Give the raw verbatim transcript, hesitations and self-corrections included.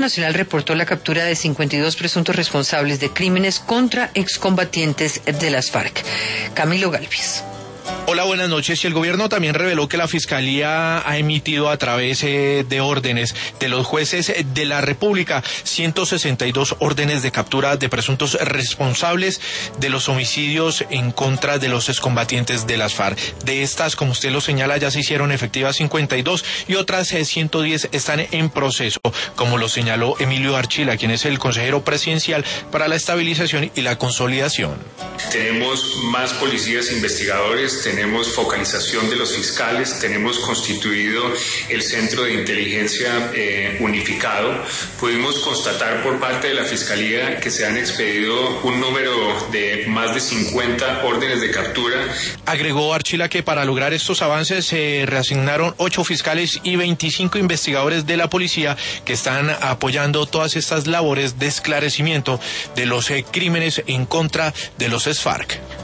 Nacional reportó la captura de cincuenta y dos presuntos responsables de crímenes contra excombatientes de las FARC. Camilo Galvis. Hola, buenas noches. Y el gobierno también reveló que la Fiscalía ha emitido a través eh, de órdenes de los jueces de la República ciento sesenta y dos órdenes de captura de presuntos responsables de los homicidios en contra de los excombatientes de las FARC. De estas, como usted lo señala, ya se hicieron efectivas cincuenta y dos y otras eh, ciento diez están en proceso, como lo señaló Emilio Archila, quien es el consejero presidencial para la estabilización y la consolidación. Tenemos más policías investigadores, tenemos focalización de los fiscales, tenemos constituido el Centro de Inteligencia eh, Unificado. Pudimos constatar por parte de la Fiscalía que se han expedido un número de más de cincuenta órdenes de captura. Agregó Archila que para lograr estos avances se reasignaron ocho fiscales y veinticinco investigadores de la policía que están apoyando todas estas labores de esclarecimiento de los eh, crímenes en contra de los FARC.